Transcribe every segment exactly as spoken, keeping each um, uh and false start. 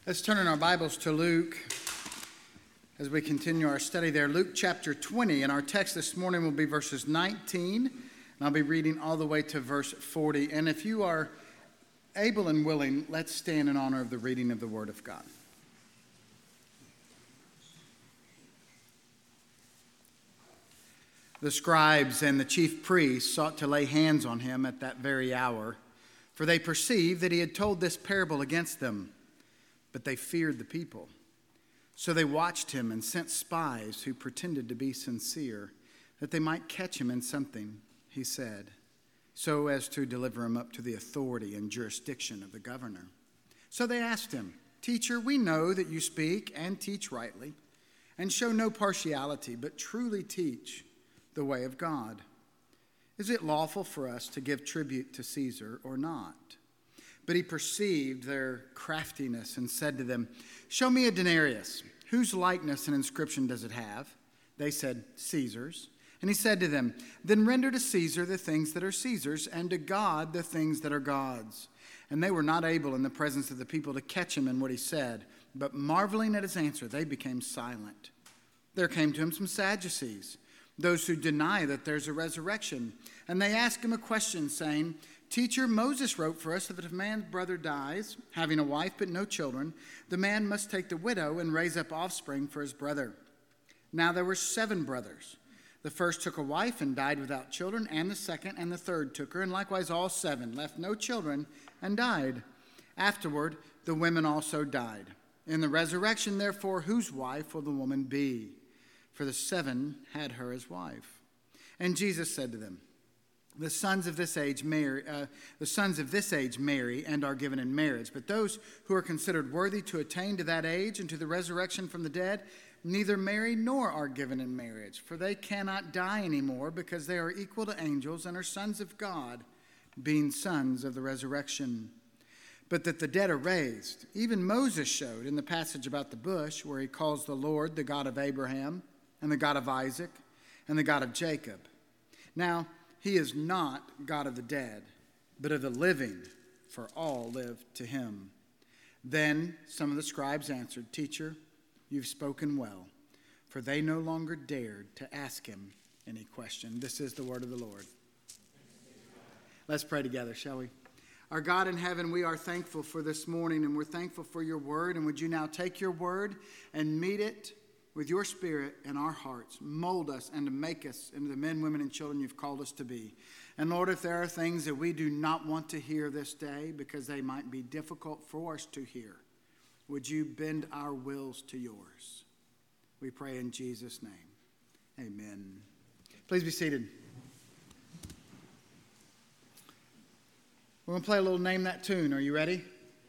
Let's turn in our Bibles to Luke as we continue our study there. Luke chapter twenty, and our text this morning will be verses nineteen, and I'll be reading all the way to verse forty. And if you are able and willing, let's stand in honor of the reading of the Word of God. The scribes and the chief priests sought to lay hands on him at that very hour, for they perceived that he had told this parable against them. But they feared the people. So they watched him and sent spies who pretended to be sincere, that they might catch him in something he said, so as to deliver him up to the authority and jurisdiction of the governor. So they asked him, "Teacher, we know that you speak and teach rightly, and show no partiality, but truly teach the way of God. Is it lawful for us to give tribute to Caesar or not?" But he perceived their craftiness and said to them, "Show me a denarius. Whose likeness and inscription does it have?" They said, "Caesar's." And he said to them, "Then render to Caesar the things that are Caesar's, and to God the things that are God's." And they were not able in the presence of the people to catch him in what he said, but marveling at his answer, they became silent. There came to him some Sadducees, those who deny that there's a resurrection. And they asked him a question, saying, "Teacher, Moses wrote for us that if a man's brother dies, having a wife but no children, the man must take the widow and raise up offspring for his brother. Now there were seven brothers. The first took a wife and died without children, and the second and the third took her, and likewise all seven left no children and died. Afterward, the women also died. In the resurrection, therefore, whose wife will the woman be? For the seven had her as wife." And Jesus said to them, The sons of this age marry, uh, the sons of this age marry and are given in marriage. But those who are considered worthy to attain to that age and to the resurrection from the dead, neither marry nor are given in marriage. For they cannot die anymore, because they are equal to angels and are sons of God, being sons of the resurrection. But that the dead are raised, even Moses showed in the passage about the bush, where he calls the Lord the God of Abraham and the God of Isaac and the God of Jacob. Now, he is not God of the dead, but of the living, for all live to him. Then some of the scribes answered, "Teacher, you've spoken well," for they no longer dared to ask him any question. This is the word of the Lord. Let's pray together, shall we? Our God in heaven, we are thankful for this morning, and we're thankful for your word. And would you now take your word and meet it with your spirit in our hearts, mold us and to make us into the men, women, and children you've called us to be. And Lord, if there are things that we do not want to hear this day because they might be difficult for us to hear, would you bend our wills to yours? We pray in Jesus' name. Amen. Please be seated. We're going to play a little Name That Tune. Are you ready?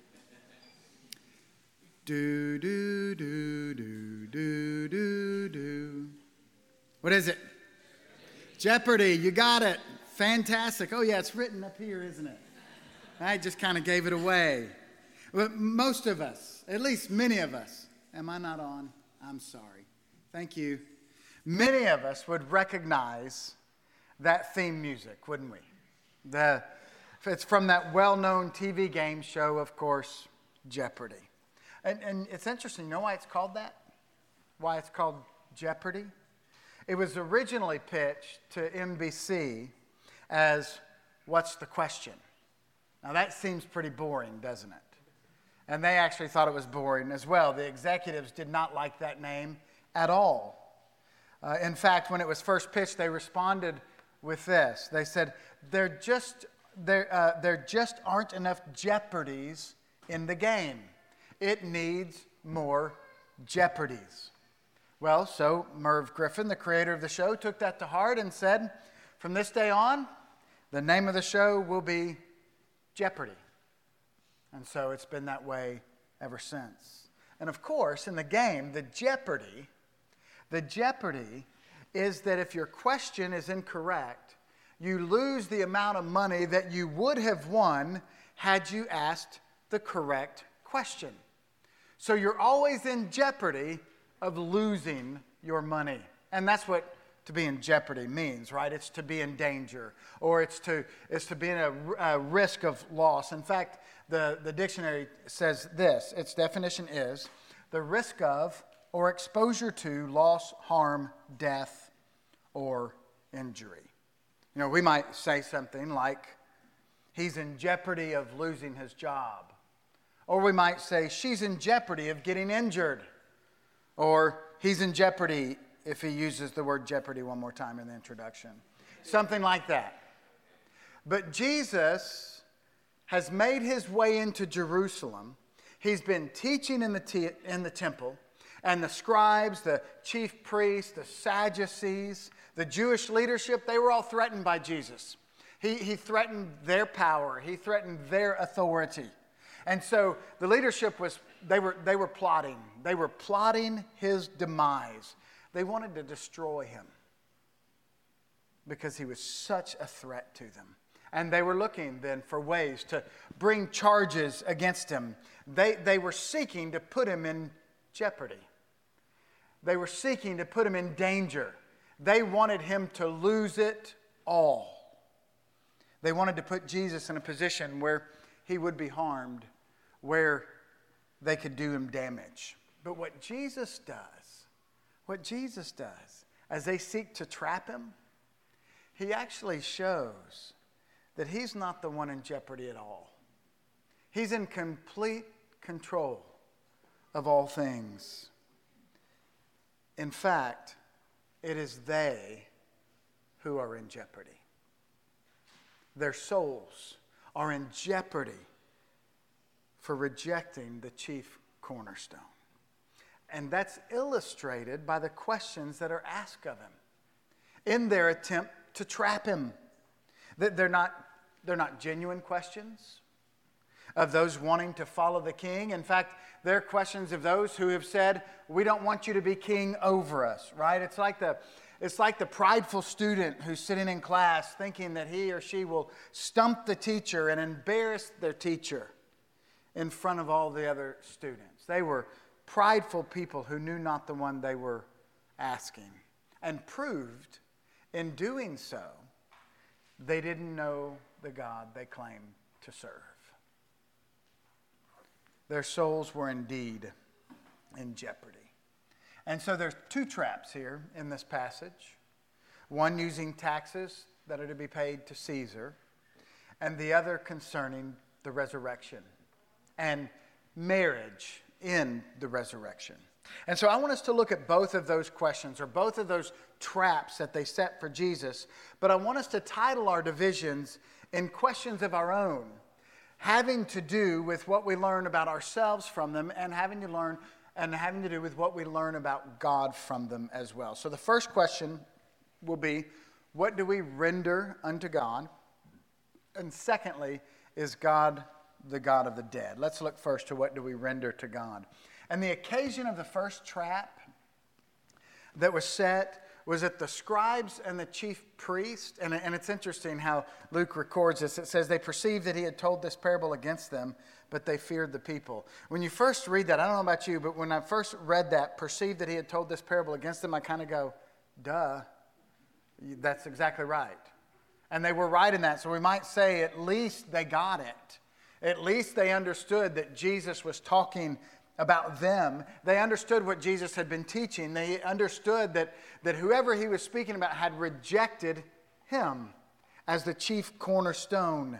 Do, do, do, do, do, do, do. What is it? Jeopardy. You got it. Fantastic. Oh, yeah, it's written up here, isn't it? I just kind of gave it away. But most of us, at least many of us, am I not on? I'm sorry. Thank you. Many of us would recognize that theme music, wouldn't we? The, it's from that well-known T V game show, of course, Jeopardy. And, and it's interesting, you know why it's called that? Why it's called Jeopardy? It was originally pitched to N B C as, "What's the question?" Now that seems pretty boring, doesn't it? And they actually thought it was boring as well. The executives did not like that name at all. Uh, in fact, when it was first pitched, they responded with this. They said, there just, there, uh, there just aren't enough Jeopardies in the game. It needs more Jeopardies. Well, so Merv Griffin, the creator of the show, took that to heart and said, from this day on, the name of the show will be Jeopardy. And so it's been that way ever since. And of course, in the game, the Jeopardy, the Jeopardy is that if your question is incorrect, you lose the amount of money that you would have won had you asked the correct question. So you're always in jeopardy of losing your money. And that's what to be in jeopardy means, right? It's to be in danger, or it's to, it's to be in a, a risk of loss. In fact, The, the dictionary says this. Its definition is the risk of or exposure to loss, harm, death, or injury. You know, we might say something like, he's in jeopardy of losing his job. Or we might say, she's in jeopardy of getting injured. Or he's in jeopardy, if he uses the word jeopardy one more time in the introduction. Something like that. But Jesus has made his way into Jerusalem. He's been teaching in the, te- in the temple. And the scribes, the chief priests, the Sadducees, the Jewish leadership, they were all threatened by Jesus. He, he threatened their power. He threatened their authority. And so the leadership was, they were, they were plotting. They were plotting his demise. They wanted to destroy him because he was such a threat to them. And they were looking then for ways to bring charges against him. They, they were seeking to put him in jeopardy. They were seeking to put him in danger. They wanted him to lose it all. They wanted to put Jesus in a position where he would be harmed, where they could do him damage. But what Jesus does, what Jesus does, as they seek to trap him, he actually shows that he's not the one in jeopardy at all. He's in complete control of all things. In fact, it is they who are in jeopardy. Their souls are in jeopardy for rejecting the chief cornerstone. And that's illustrated by the questions that are asked of him in their attempt to trap him. They're not, they're not genuine questions of those wanting to follow the king. In fact, they're questions of those who have said, we don't want you to be king over us, right? It's like the, it's like the prideful student who's sitting in class thinking that he or she will stump the teacher and embarrass their teacher in front of all the other students. They were prideful people who knew not the one they were asking, and proved in doing so they didn't know the God they claimed to serve. Their souls were indeed in jeopardy. And so there's two traps here in this passage. One using taxes that are to be paid to Caesar, and the other concerning the resurrection and marriage in the resurrection. And so I want us to look at both of those questions, or both of those traps that they set for Jesus. But I want us to title our divisions in questions of our own, having to do with what we learn about ourselves from them, and having to learn and having to do with what we learn about God from them as well. So the first question will be, what do we render unto God? And secondly, is God the God of the dead? Let's look first to what do we render to God. And the occasion of the first trap that was set was that the scribes and the chief priest, and, and it's interesting how Luke records this. It says they perceived that he had told this parable against them, but they feared the people. When you first read that, I don't know about you, but when I first read that, perceived that he had told this parable against them, I kind of go, duh, that's exactly right. And they were right in that, so we might say at least they got it. At least they understood that Jesus was talking about them. They understood what Jesus had been teaching. They understood that, that whoever he was speaking about had rejected him as the chief cornerstone.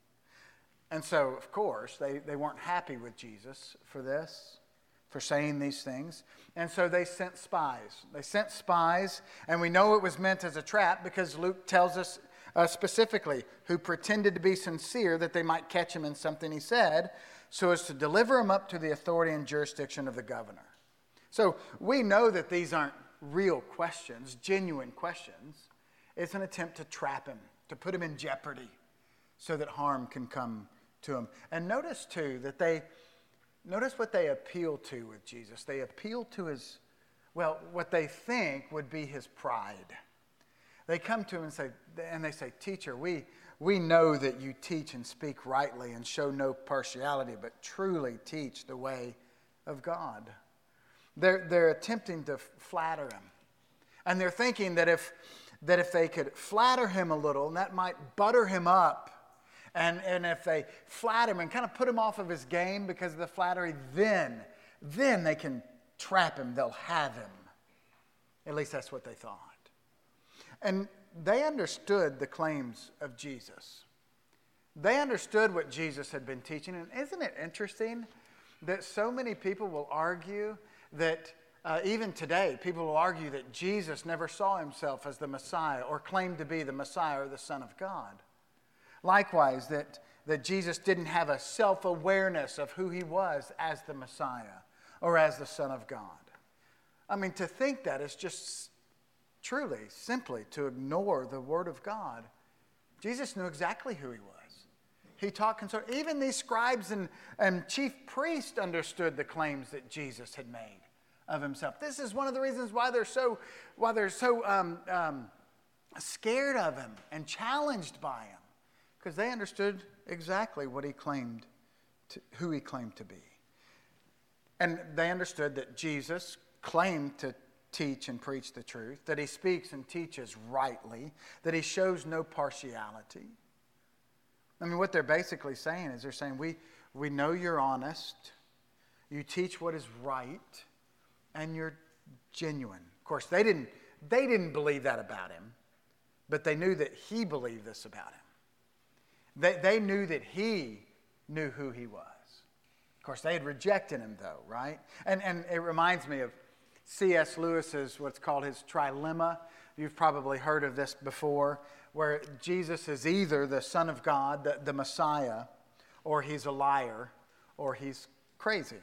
And so, of course, they, they weren't happy with Jesus for this, for saying these things. And so they sent spies. They sent spies, and we know it was meant as a trap because Luke tells us uh, specifically who pretended to be sincere that they might catch him in something he said, so as to deliver him up to the authority and jurisdiction of the governor. So we know that these aren't real questions, genuine questions. It's an attempt to trap him, to put him in jeopardy so that harm can come to him. And notice too that they, notice what they appeal to with Jesus. They appeal to his, well, what they think would be his pride. They come to him and say, and they say, teacher, we... We know that you teach and speak rightly and show no partiality, but truly teach the way of God. They're, they're attempting to flatter him. And they're thinking that if, that if they could flatter him a little, and that might butter him up, And, and if they flatter him and kind of put him off of his game because of the flattery, then, then they can trap him. They'll have him. At least that's what they thought. And they understood the claims of Jesus. They understood what Jesus had been teaching. And isn't it interesting that so many people will argue that uh, even today, people will argue that Jesus never saw himself as the Messiah or claimed to be the Messiah or the Son of God. Likewise, that, that Jesus didn't have a self-awareness of who he was as the Messiah or as the Son of God. I mean, to think that is just truly, simply to ignore the Word of God. Jesus knew exactly who he was. He taught concerning, even these scribes and, and chief priests understood the claims that Jesus had made of himself. This is one of the reasons why they're so, why they're so um, um, scared of him and challenged by him. Because they understood exactly what he claimed, to, who he claimed to be. And they understood that Jesus claimed to teach and preach the truth, that he speaks and teaches rightly, that he shows no partiality. I mean, what they're basically saying is they're saying, we, we know you're honest, you teach what is right, and you're genuine. Of course, they didn't, they didn't believe that about him, but they knew that he believed this about him. They, they knew that he knew who he was. Of course, they had rejected him, though, right? And, and it reminds me of C S Lewis's, what's called his trilemma. You've probably heard of this before, where Jesus is either the Son of God, the, the Messiah, or he's a liar, or he's crazy.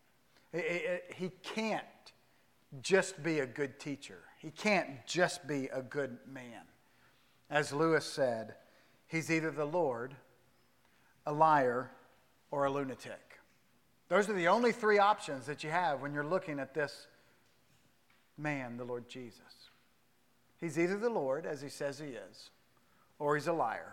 He can't just be a good teacher. He can't just be a good man. As Lewis said, he's either the Lord, a liar, or a lunatic. Those are the only three options that you have when you're looking at this man, the Lord Jesus. He's either the Lord, as he says he is, or he's a liar,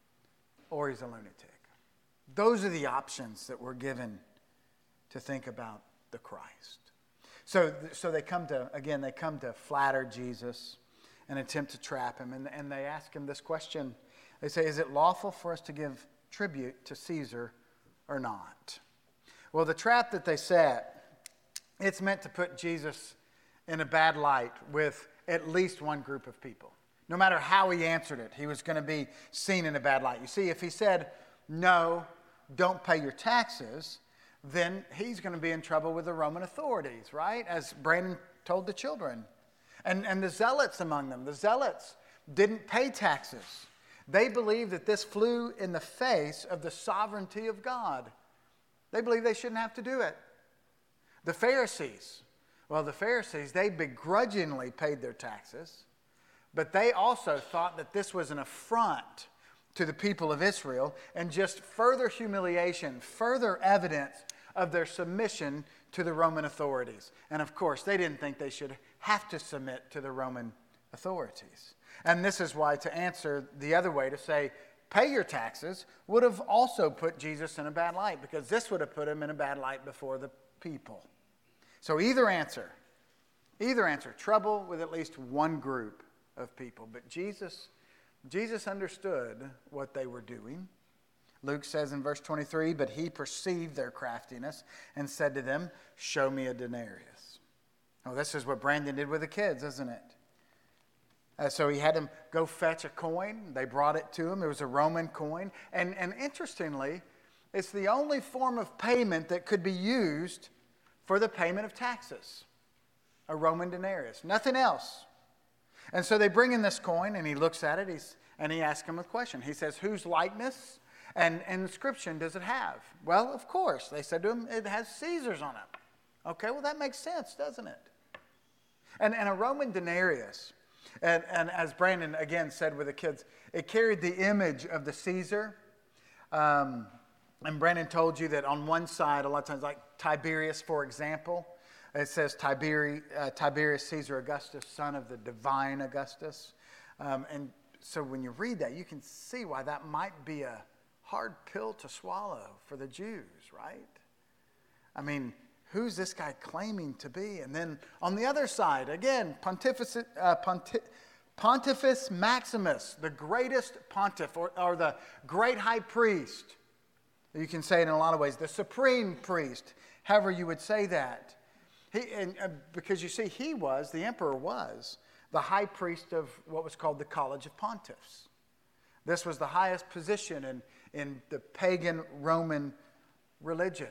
or he's a lunatic. Those are the options that we're given to think about the Christ. So, so they come to, again, they come to flatter Jesus and attempt to trap him. And, and they ask him this question. They say, is it lawful for us to give tribute to Caesar or not? Well, the trap that they set, it's meant to put Jesus in a bad light with at least one group of people. No matter how he answered it, he was going to be seen in a bad light. You see, if he said, no, don't pay your taxes, then he's going to be in trouble with the Roman authorities, right? As Brandon told the children. And, and the zealots among them, the zealots didn't pay taxes. They believed that this flew in the face of the sovereignty of God. They believed they shouldn't have to do it. The Pharisees, well, the Pharisees, they begrudgingly paid their taxes, but they also thought that this was an affront to the people of Israel and just further humiliation, further evidence of their submission to the Roman authorities. And of course, they didn't think they should have to submit to the Roman authorities. And this is why to answer the other way, to say, pay your taxes, would have also put Jesus in a bad light, because this would have put him in a bad light before the people. So either answer, either answer, trouble with at least one group of people. But Jesus, Jesus understood what they were doing. Luke says in verse twenty-three, but he perceived their craftiness and said to them, show me a denarius. Oh, this is what Brandon did with the kids, isn't it? Uh, so he had them go fetch a coin. They brought it to him. It was a Roman coin. And, and interestingly, it's the only form of payment that could be used for the payment of taxes. A Roman denarius. Nothing else. And so they bring in this coin, and he looks at it, he's, and he asks him a question. He says, whose likeness and, and inscription does it have? Well, of course. They said to him, it has Caesar's on it. Okay, well, that makes sense, doesn't it? And, and a Roman denarius, and, and as Brandon again said with the kids, it carried the image of the Caesar. Um, and Brandon told you that on one side, a lot of times, like Tiberius, for example, it says Tiberi, uh, Tiberius Caesar Augustus, son of the divine Augustus. Um, and so when you read that, you can see why that might be a hard pill to swallow for the Jews, right? I mean, who's this guy claiming to be? And then on the other side, again, Pontific, uh, Ponti- Pontifex Maximus, the greatest pontiff, or, or the great high priest. You can say it in a lot of ways. The supreme priest, however you would say that. He, and, uh, because you see, he was, the emperor was, the high priest of what was called the College of Pontiffs. This was the highest position in, in the pagan Roman religion.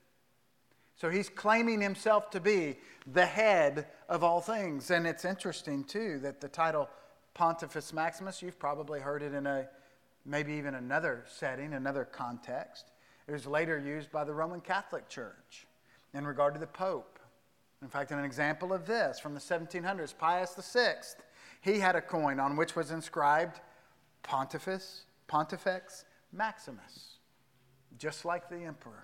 So he's claiming himself to be the head of all things. And it's interesting, too, that the title Pontifex Maximus, you've probably heard it in a maybe even another setting, another context. It was later used by the Roman Catholic Church in regard to the Pope. In fact, an example of this from the seventeen hundreds, Pius the Sixth, he had a coin on which was inscribed Pontifex, Pontifex Maximus, just like the emperor.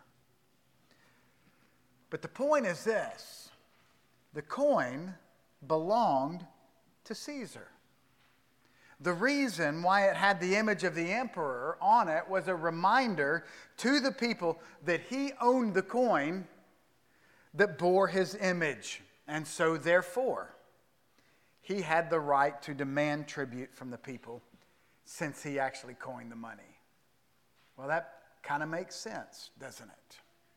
But the point is this: the coin belonged to Caesar. The reason why it had the image of the emperor on it was a reminder to the people that he owned the coin that bore his image. And so, therefore, he had the right to demand tribute from the people since he actually coined the money. Well, that kind of makes sense, doesn't it?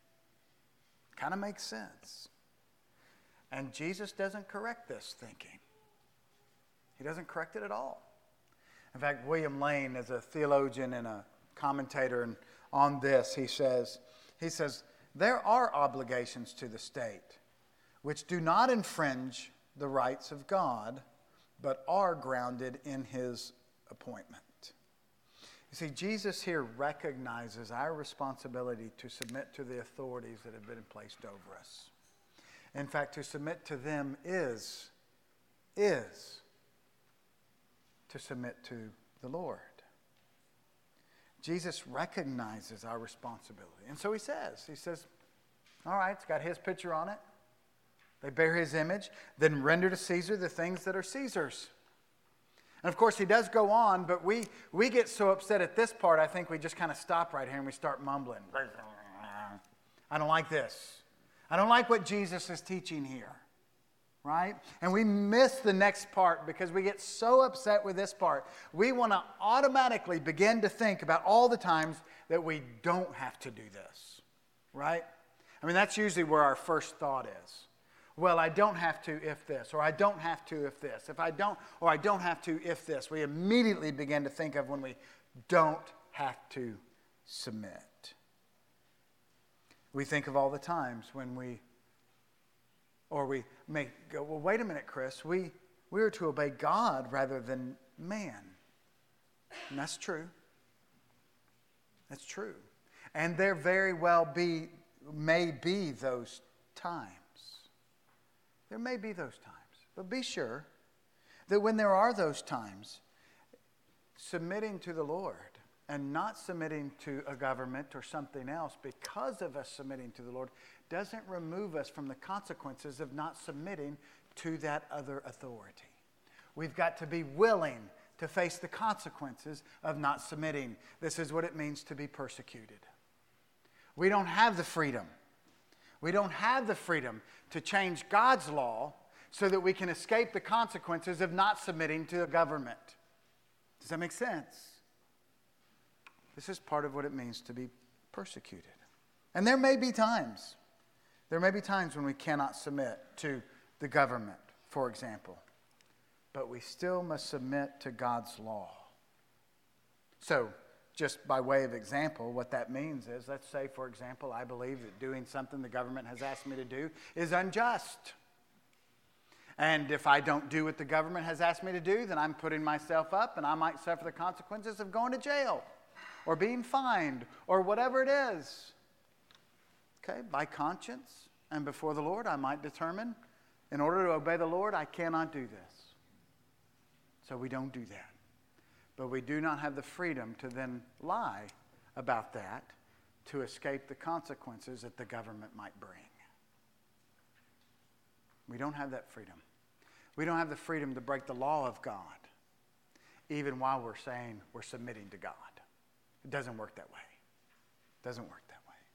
Kind of makes sense. And Jesus doesn't correct this thinking. He doesn't correct it at all. In fact, William Lane is a theologian and a commentator, and on this he says, he says, there are obligations to the state which do not infringe the rights of God, but are grounded in his appointment. You see, Jesus here recognizes our responsibility to submit to the authorities that have been placed over us. In fact, to submit to them is, is to submit to the Lord. Jesus recognizes our responsibility. And so he says, he says, all right, it's got his picture on it. They bear his image. Then render to Caesar the things that are Caesar's. And of course, he does go on, but we, we get so upset at this part, I think we just kind of stop right here and we start mumbling. I don't like this. I don't like what Jesus is teaching here. Right? And we miss the next part because we get so upset with this part. We want to automatically begin to think about all the times that we don't have to do this. Right? I mean, that's usually where our first thought is. Well, I don't have to if this, or I don't have to if this. If I don't, or I don't have to if this. We immediately begin to think of when we don't have to submit. We think of all the times when we Or we may go, well, wait a minute, Chris. We, we are to obey God rather than man. And that's true. That's true. And there very well be, may be those times. There may be those times. But be sure that when there are those times, submitting to the Lord and not submitting to a government or something else because of us submitting to the Lord doesn't remove us from the consequences of not submitting to that other authority. We've got to be willing to face the consequences of not submitting. This is what it means to be persecuted. We don't have the freedom. We don't have the freedom to change God's law so that we can escape the consequences of not submitting to the government. Does that make sense? This is part of what it means to be persecuted. And there may be times, there may be times when we cannot submit to the government, for example. But we still must submit to God's law. So, just by way of example, what that means is, let's say, for example, I believe that doing something the government has asked me to do is unjust. And if I don't do what the government has asked me to do, then I'm putting myself up and I might suffer the consequences of going to jail or being fined or whatever it is. Okay, by conscience and before the Lord, I might determine, in order to obey the Lord, I cannot do this. So we don't do that. But we do not have the freedom to then lie about that to escape the consequences that the government might bring. We don't have that freedom. We don't have the freedom to break the law of God, even while we're saying we're submitting to God. It doesn't work that way. It doesn't work that way.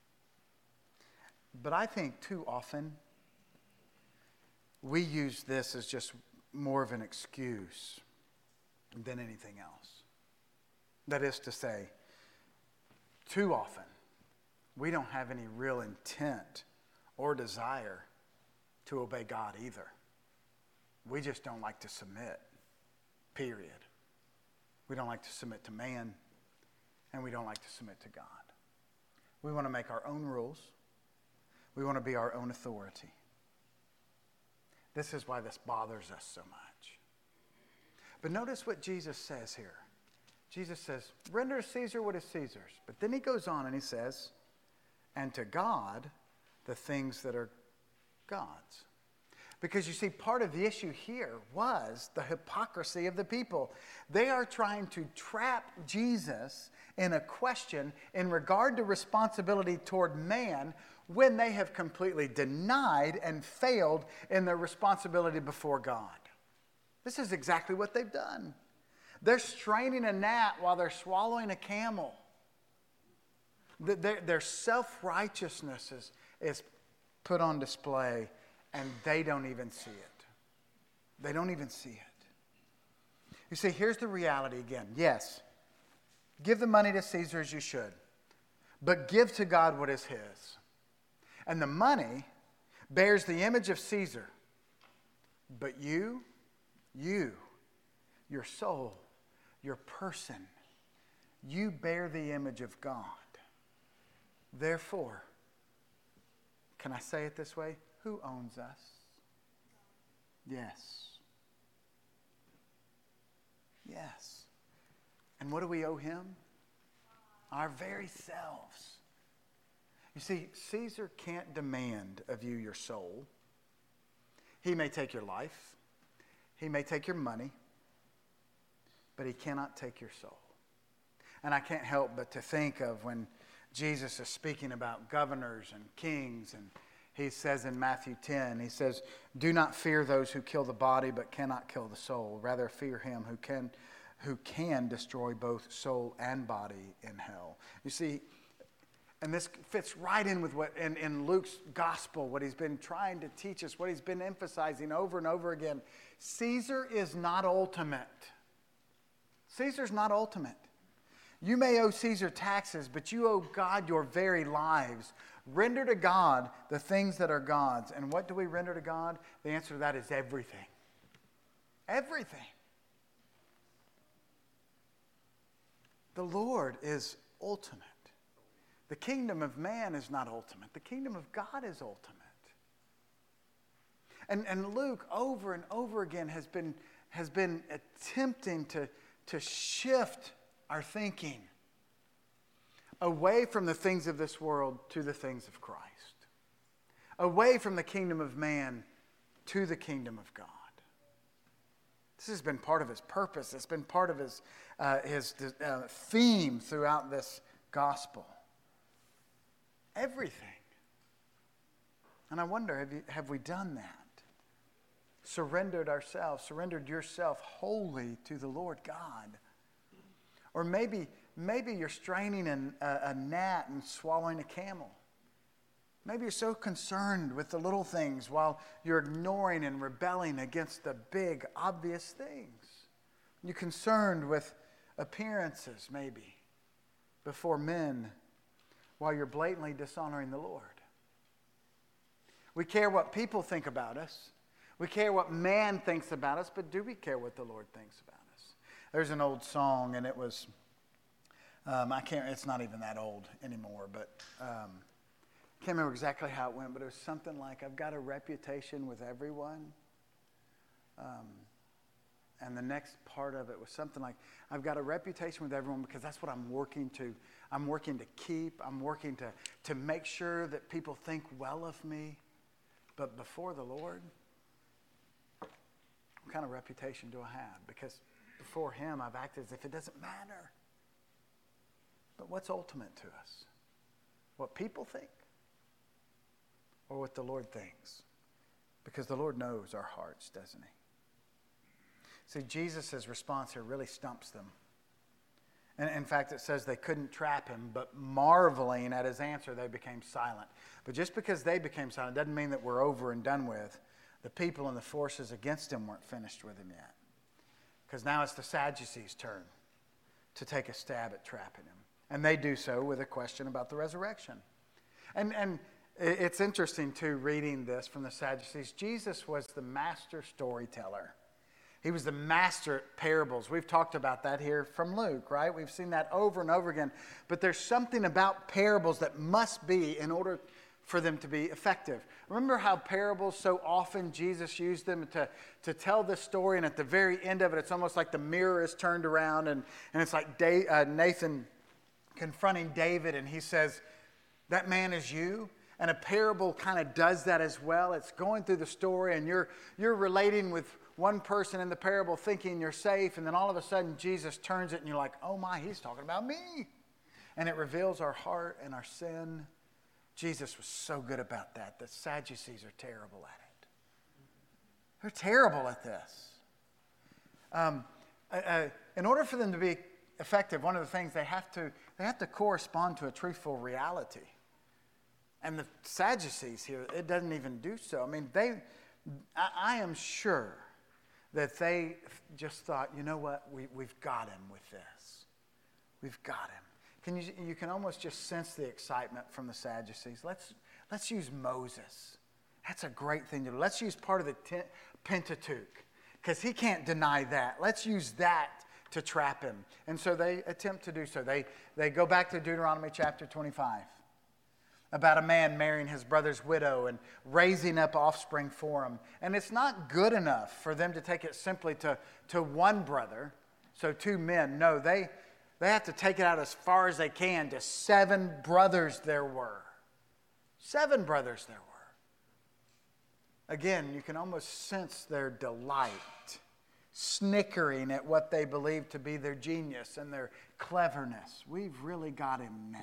But I think too often we use this as just more of an excuse than anything else. That is to say, too often, we don't have any real intent or desire to obey God either. We just don't like to submit, period. We don't like to submit to man, and we don't like to submit to God. We want to make our own rules. We want to be our own authority. This is why this bothers us so much. But notice what Jesus says here. Jesus says, render to Caesar what is Caesar's. But then he goes on and he says, and to God, the things that are God's. Because you see, part of the issue here was the hypocrisy of the people. They are trying to trap Jesus in a question in regard to responsibility toward man when they have completely denied and failed in their responsibility before God. This is exactly what they've done. They're straining a gnat while they're swallowing a camel. Their, their self-righteousness is, is put on display, and they don't even see it. They don't even see it. You see, here's the reality again. Yes, give the money to Caesar as you should, but give to God what is his. And the money bears the image of Caesar, but you, you, your soul, your person, you bear the image of God. Therefore, can I say it this way? Who owns us? Yes. Yes. And what do we owe him? Our very selves. You see, Caesar can't demand of you your soul. He may take your life. He may take your money. But he cannot take your soul. And I can't help but to think of when Jesus is speaking about governors and kings, and he says in Matthew ten, he says, do not fear those who kill the body but cannot kill the soul. Rather fear him who can, who can destroy both soul and body in hell. You see, and this fits right in with what in, in Luke's gospel, what he's been trying to teach us, what he's been emphasizing over and over again. Caesar is not ultimate. Caesar's not ultimate. You may owe Caesar taxes, but you owe God your very lives. Render to God the things that are God's. And what do we render to God? The answer to that is everything. Everything. The Lord is ultimate. The kingdom of man is not ultimate. The kingdom of God is ultimate. And, and Luke over and over again has been, has been attempting to, to shift our thinking away from the things of this world to the things of Christ. Away from the kingdom of man to the kingdom of God. This has been part of his purpose. It's been part of his, uh, his uh, theme throughout this gospel. Everything. And I wonder, have, you, have we done that? Surrendered ourselves, surrendered yourself wholly to the Lord God. Or maybe, maybe you're straining an, a, a gnat and swallowing a camel. Maybe you're so concerned with the little things while you're ignoring and rebelling against the big, obvious things. You're concerned with appearances, maybe, before men while you're blatantly dishonoring the Lord. We care what people think about us. We care what man thinks about us, but do we care what the Lord thinks about us? There's an old song, and it was, um, I can't, it's not even that old anymore, but um, can't remember exactly how it went, but it was something like, I've got a reputation with everyone. Um, and the next part of it was something like, I've got a reputation with everyone because that's what I'm working to. I'm working to keep. I'm working to, to make sure that people think well of me. But before the Lord, what kind of reputation do I have? Because before him, I've acted as if it doesn't matter. But what's ultimate to us? What people think? Or what the Lord thinks? Because the Lord knows our hearts, doesn't he? See, Jesus' response here really stumps them. And in fact, it says they couldn't trap him, but marveling at his answer, they became silent. But just because they became silent doesn't mean that we're over and done with. The people and the forces against him weren't finished with him yet. Because now it's the Sadducees' turn to take a stab at trapping him. And they do so with a question about the resurrection. And, and it's interesting, too, reading this from the Sadducees. Jesus was the master storyteller. He was the master at parables. We've talked about that here from Luke, right? We've seen that over and over again. But there's something about parables that must be in order for them to be effective. Remember how parables, so often Jesus used them to, to tell this story, and at the very end of it, it's almost like the mirror is turned around, and, and it's like Da- uh, Nathan confronting David, and he says, "That man is you." And a parable kind of does that as well. It's going through the story, and you're you're relating with one person in the parable thinking you're safe, and then all of a sudden Jesus turns it, and you're like, "Oh my, he's talking about me." And it reveals our heart and our sin. Jesus was so good about that. The Sadducees are terrible at it. They're terrible at this. Um, uh, in order for them to be effective, one of the things they have to they have to correspond to a truthful reality. And the Sadducees here, it doesn't even do so. I mean, they, I, I am sure that they just thought, you know what, we, we've got him with this. We've got him. Can you, you can almost just sense the excitement from the Sadducees. Let's, let's use Moses. That's a great thing to do. Let's use part of the ten, Pentateuch, because he can't deny that. Let's use that to trap him. And so they attempt to do so. They, they go back to Deuteronomy chapter twenty-five. About a man marrying his brother's widow and raising up offspring for him. And it's not good enough for them to take it simply to, to one brother, so two men. No, they, they have to take it out as far as they can to seven brothers there were. Seven brothers there were. Again, you can almost sense their delight, snickering at what they believe to be their genius and their cleverness. We've really got him now.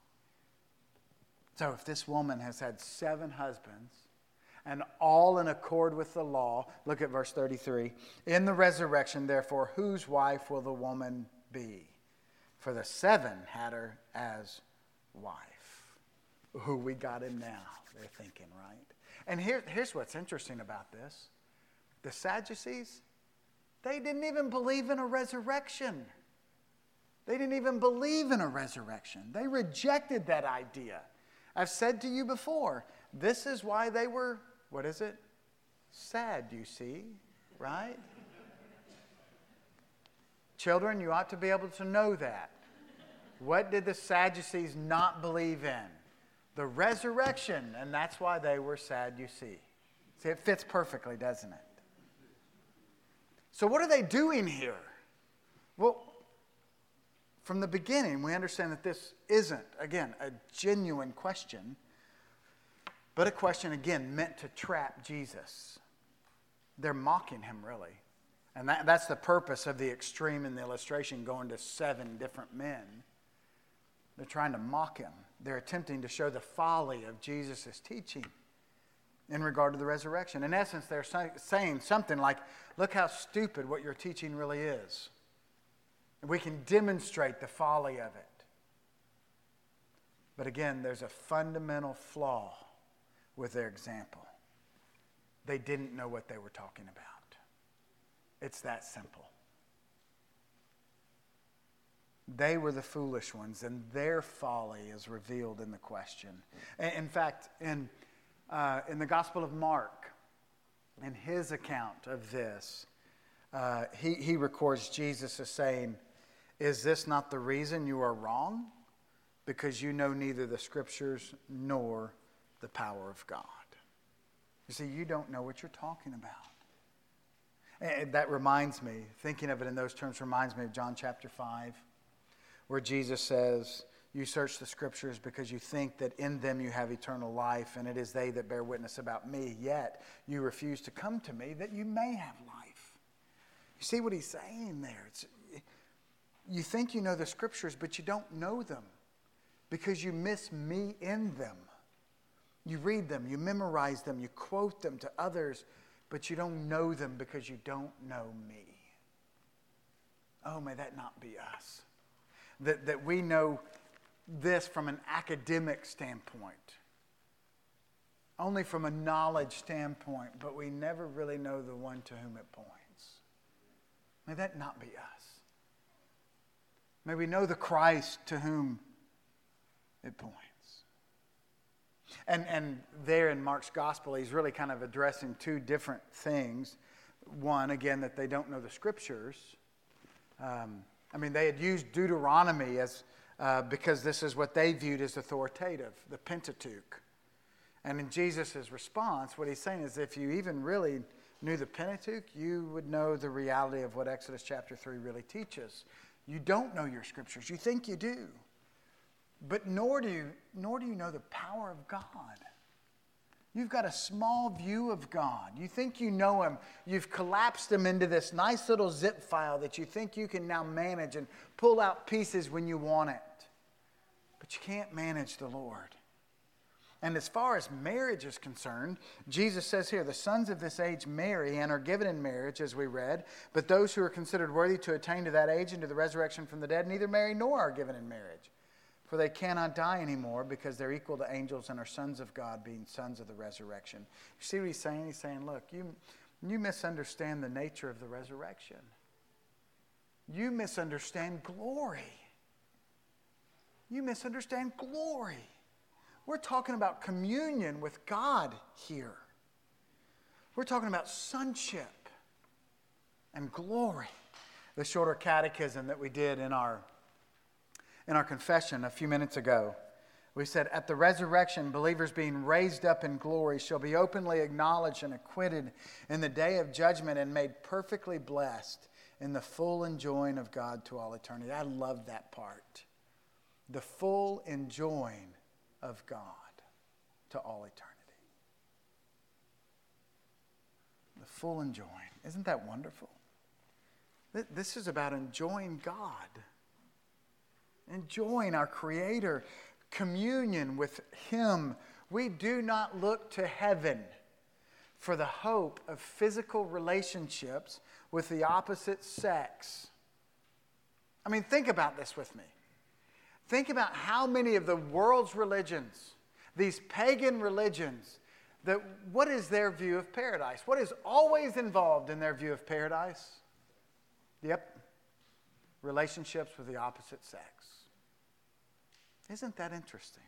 So if this woman has had seven husbands, and all in accord with the law, look at verse thirty-three. In the resurrection, therefore, whose wife will the woman be? For the seven had her as wife. Ooh, we got him now, they're thinking, right? And here, here's what's interesting about this. The Sadducees, they didn't even believe in a resurrection. They didn't even believe in a resurrection. They rejected that idea. I've said to you before, this is why they were, what is it? Sad, you see, right? Children, you ought to be able to know that. What did the Sadducees not believe in? The resurrection, and that's why they were sad, you see. See, it fits perfectly, doesn't it? So what are they doing here? Well, from the beginning, we understand that this isn't, again, a genuine question, but a question, again, meant to trap Jesus. They're mocking him, really. And that, that's the purpose of the extreme in the illustration, going to seven different men. They're trying to mock him. They're attempting to show the folly of Jesus' teaching in regard to the resurrection. In essence, they're say, saying something like, look how stupid what you're teaching really is. We can demonstrate the folly of it. But again, there's a fundamental flaw with their example. They didn't know what they were talking about. It's that simple. They were the foolish ones, and their folly is revealed in the question. In fact, in, uh, in the Gospel of Mark, in his account of this, uh, he, he records Jesus as saying, "Is this not the reason you are wrong? Because you know neither the Scriptures nor the power of God." You see, you don't know what you're talking about. And that reminds me, thinking of it in those terms reminds me of John chapter five, where Jesus says, "You search the Scriptures because you think that in them you have eternal life, and it is they that bear witness about me. Yet you refuse to come to me that you may have life." You see what he's saying there? It's, you think you know the Scriptures, but you don't know them because you miss me in them. You read them, you memorize them, you quote them to others, but you don't know them because you don't know me. Oh, may that not be us. That, that we know this from an academic standpoint, only from a knowledge standpoint, but we never really know the one to whom it points. May that not be us. May we know the Christ to whom it points. And, and there in Mark's gospel, he's really kind of addressing two different things. One, again, that they don't know the scriptures. Um, I mean, they had used Deuteronomy as uh, because this is what they viewed as authoritative, the Pentateuch. And in Jesus' response, what he's saying is if you even really knew the Pentateuch, you would know the reality of what Exodus chapter three really teaches. You don't know your scriptures. You think you do. But nor do you, nor do you know the power of God. You've got a small view of God. You think you know Him. You've collapsed Him into this nice little zip file that you think you can now manage and pull out pieces when you want it. But you can't manage the Lord. And as far as marriage is concerned, Jesus says here, the sons of this age marry and are given in marriage, as we read, but those who are considered worthy to attain to that age and to the resurrection from the dead neither marry nor are given in marriage. For they cannot die anymore because they're equal to angels and are sons of God, being sons of the resurrection. You see what he's saying? He's saying, look, you, you misunderstand the nature of the resurrection. You misunderstand glory. You misunderstand glory. We're talking about communion with God here. We're talking about sonship and glory. The shorter catechism that we did in our, in our confession a few minutes ago, we said, at the resurrection, believers being raised up in glory shall be openly acknowledged and acquitted in the day of judgment and made perfectly blessed in the full enjoying of God to all eternity. I love that part. The full enjoying of God to all eternity. The full enjoying. Isn't that wonderful? This is about enjoying God. Enjoying our Creator. Communion with Him. We do not look to heaven for the hope of physical relationships with the opposite sex. I mean, think about this with me. Think about how many of the world's religions, these pagan religions, that what is their view of paradise? What is always involved in their view of paradise? Yep. Relationships with the opposite sex. Isn't that interesting?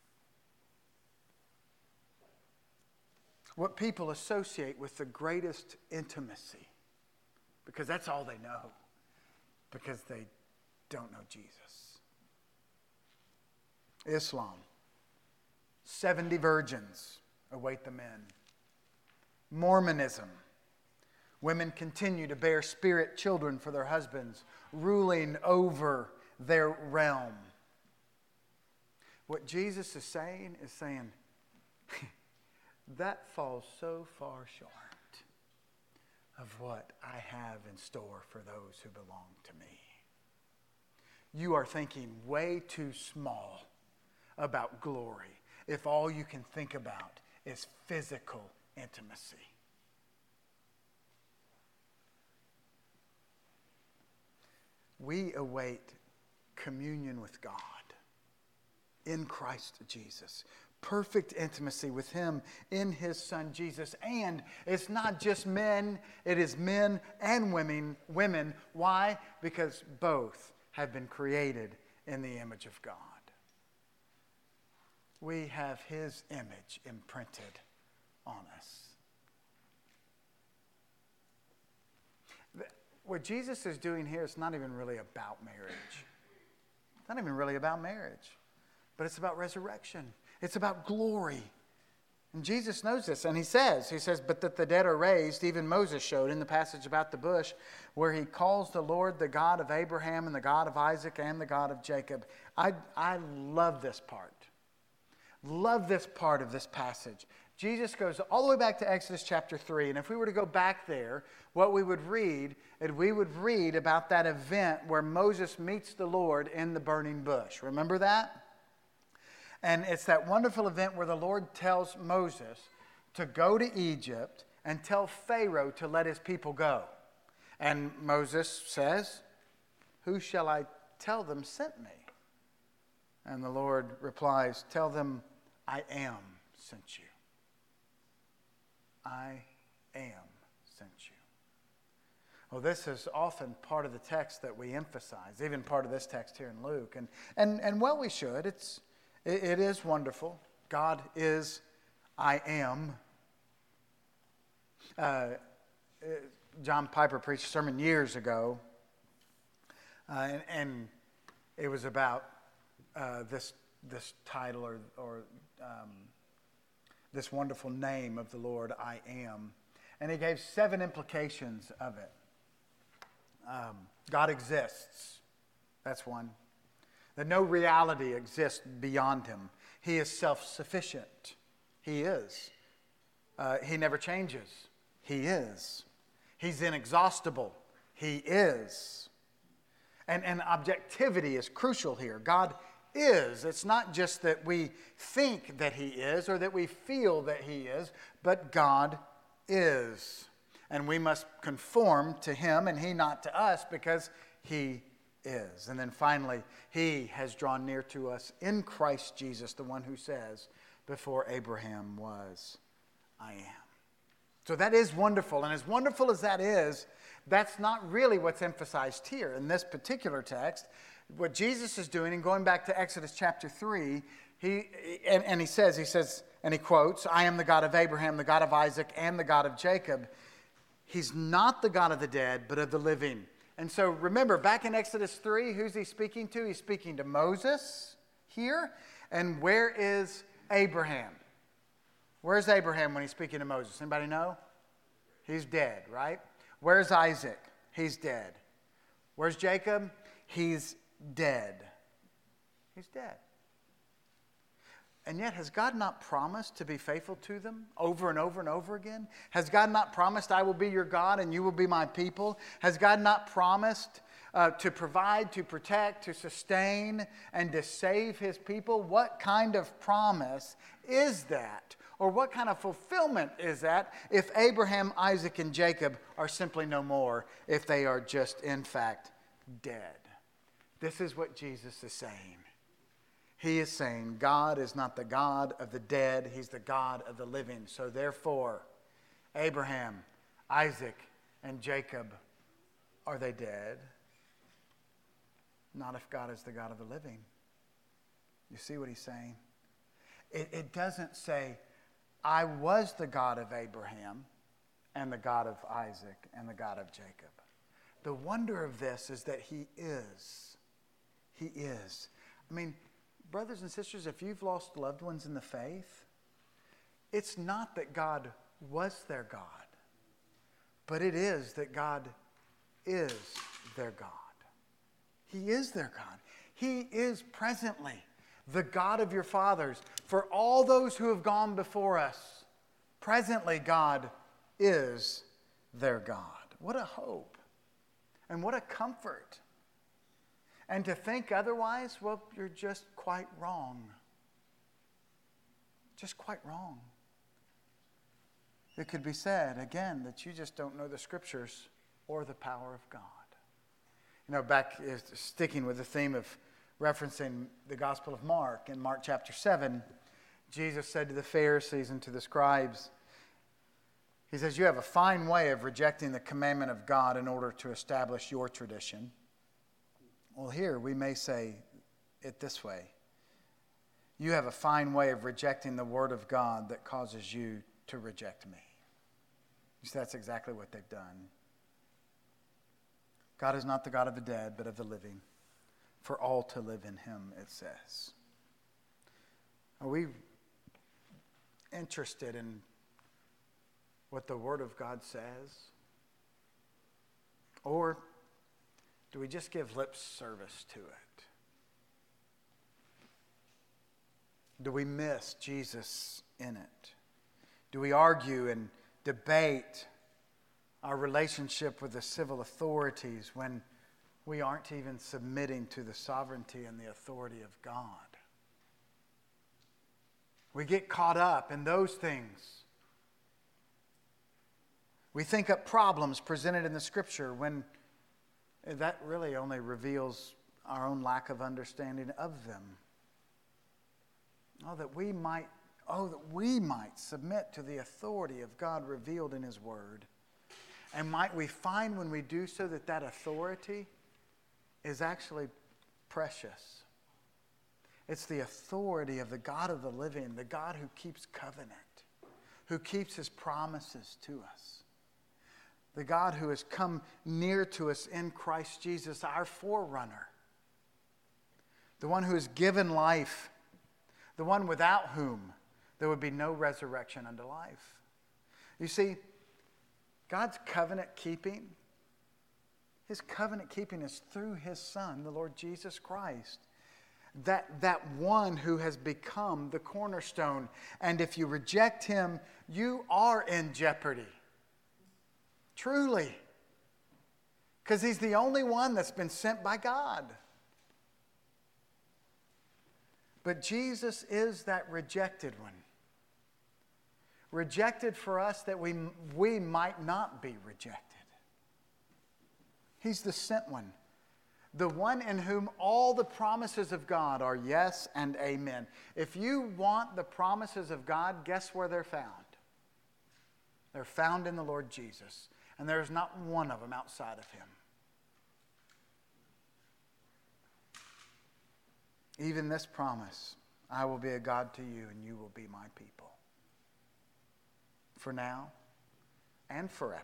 What people associate with the greatest intimacy, because that's all they know, because they don't know Jesus. Islam, seventy virgins await the men. Mormonism, women continue to bear spirit children for their husbands, ruling over their realm. What Jesus is saying is saying, that falls so far short of what I have in store for those who belong to me. You are thinking way too small about glory if all you can think about is physical intimacy. We await communion with God in Christ Jesus. Perfect intimacy with Him in His Son Jesus. And it's not just men, it is men and women. Women. Why? Because both have been created in the image of God. We have His image imprinted on us. What Jesus is doing here is not even really about marriage. It's not even really about marriage. But it's about resurrection. It's about glory. And Jesus knows this. And He says, He says, but that the dead are raised, even Moses showed in the passage about the bush, where he calls the Lord the God of Abraham and the God of Isaac and the God of Jacob. I, I love this part. Love this part of this passage. Jesus goes all the way back to Exodus chapter three. And if we were to go back there, what we would read is we would read about that event where Moses meets the Lord in the burning bush. Remember that? And it's that wonderful event where the Lord tells Moses to go to Egypt and tell Pharaoh to let his people go. And Moses says, who shall I tell them sent me? And the Lord replies, tell them, I am sent you. I am sent you. Well, this is often part of the text that we emphasize, even part of this text here in Luke. And, and, and well, we should. It's, it, it is wonderful. God is I am. Uh, John Piper preached a sermon years ago, uh, and, and it was about uh, this this title or, or um, this wonderful name of the Lord, I am. And he gave seven implications of it. Um, God exists. That's one. That no reality exists beyond him. He is self-sufficient. He is. Uh, he never changes. He is. He's inexhaustible. He is. And, and objectivity is crucial here. God is. It's not just that we think that he is or that we feel that he is, but God is. And we must conform to him and he not to us because he is. And then finally, he has drawn near to us in Christ Jesus, the one who says, before Abraham was, I am. So that is wonderful. And as wonderful as that is, that's not really what's emphasized here in this particular text. What Jesus is doing, and going back to Exodus chapter three, he and, and he says, he says, and he quotes, I am the God of Abraham, the God of Isaac, and the God of Jacob. He's not the God of the dead, but of the living. And so remember, back in Exodus three, who's he speaking to? He's speaking to Moses here. And where is Abraham? Where's Abraham when he's speaking to Moses? Anybody know? He's dead, right? Where's Isaac? He's dead. Where's Jacob? He's dead. He's dead. And yet, has God not promised to be faithful to them over and over and over again? Has God not promised, I will be your God and you will be my people? Has God not promised uh, to provide, to protect, to sustain, and to save his people? What kind of promise is that? Or what kind of fulfillment is that if Abraham, Isaac, and Jacob are simply no more, if they are just, in fact, dead? This is what Jesus is saying. He is saying God is not the God of the dead, he's the God of the living. So therefore, Abraham, Isaac, and Jacob, are they dead? Not if God is the God of the living. You see what he's saying? It, it doesn't say, I was the God of Abraham and the God of Isaac and the God of Jacob. The wonder of this is that he is. He is. I mean, brothers and sisters, if you've lost loved ones in the faith, it's not that God was their God, but it is that God is their God. He is their God. He is presently the God of your fathers. For all those who have gone before us, presently God is their God. What a hope and what a comfort. And to think otherwise, well, you're just quite wrong. Just quite wrong. It could be said, again, that you just don't know the Scriptures or the power of God. You know, back, sticking with the theme of referencing the Gospel of Mark, in Mark chapter seven, Jesus said to the Pharisees and to the scribes, he says, you have a fine way of rejecting the commandment of God in order to establish your tradition. Well, here we may say it this way. You have a fine way of rejecting the word of God that causes you to reject me. You see, that's exactly what they've done. God is not the God of the dead, but of the living. For all to live in him, it says. Are we interested in what the Word of God says? Or do we just give lip service to it? Do we miss Jesus in it? Do we argue and debate our relationship with the civil authorities when we aren't even submitting to the sovereignty and the authority of God? We get caught up in those things. We think up problems presented in the Scripture when that really only reveals our own lack of understanding of them. Oh, that we might, oh, that we might submit to the authority of God revealed in His Word. And might we find when we do so that that authority is actually precious. It's the authority of the God of the living, the God who keeps covenant, who keeps his promises to us. The God who has come near to us in Christ Jesus, our forerunner. The one who has given life. The one without whom there would be no resurrection unto life. You see, God's covenant keeping, his covenant keeping is through his Son, the Lord Jesus Christ. That, that one who has become the cornerstone. And if you reject him, you are in jeopardy. Truly. Because he's the only one that's been sent by God. But Jesus is that rejected one. Rejected for us that we, we might not be rejected. He's the sent one. The one in whom all the promises of God are yes and amen. If you want the promises of God, guess where they're found? They're found in the Lord Jesus. And there's not one of them outside of him. Even this promise, I will be a God to you and you will be my people. For now and forever.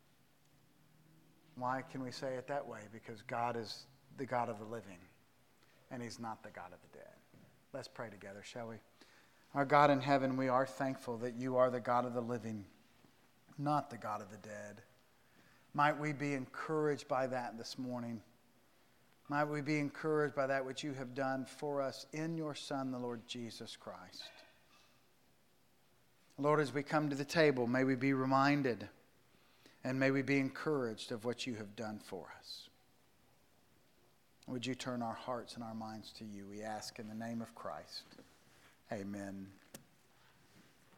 Why can we say it that way? Because God is the God of the living, and he's not the God of the dead. Let's pray together, shall we? Our God in heaven, we are thankful that you are the God of the living, not the God of the dead. Might we be encouraged by that this morning. Might we be encouraged by that which you have done for us in your Son, the Lord Jesus Christ. Lord, as we come to the table, may we be reminded and may we be encouraged of what you have done for us. Would you turn our hearts and our minds to you? We ask in the name of Christ. Amen.